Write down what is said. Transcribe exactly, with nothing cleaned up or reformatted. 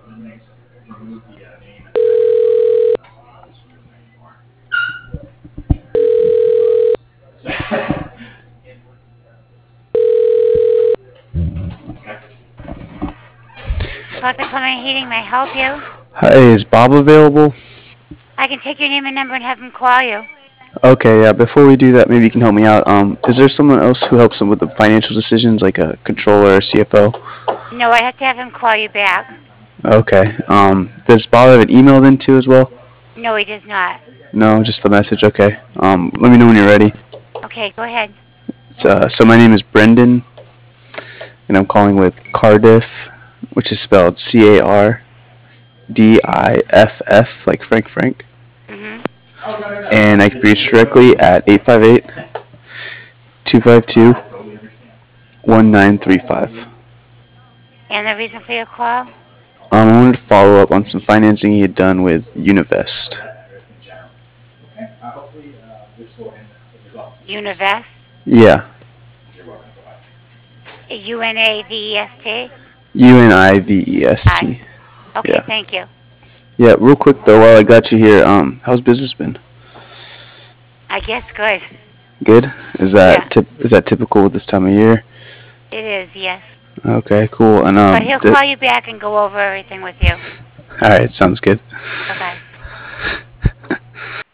Classic Plumbing and Heating, may I help you? Hi, is Bob available? I can take your name and number and have him call you. Okay, yeah, before we do that, maybe you can help me out. Um, is there someone else who helps him with the financial decisions, like a controller or C F O? No, I have to have him call you back. Okay. Um, does Bob have an email then too as well? No, he does not. No, just the message. Okay. Um, let me know when you're ready. Okay, go ahead. It's, uh, so my name is Brendan, and I'm calling with Cardiff, which is spelled C A R D I F F, like Frank Frank. Mm-hmm. And I can be reached directly at eight five eight, two five two, one nine three five. And the reason for your call? Um, I wanted to follow up on some financing he had done with Univest. Univest? Yeah, U N A V E S T? U N I V E S Hi. T. Okay, Yeah. thank you. Yeah, real quick though, while I got you here, um, how's business been? I guess good. Good. Is Yeah, that tip? Is that typical with this time of year? it is, yes. Okay, cool. And But um, he'll the, call you back and go over everything with you. all right, sounds good. Bye-bye.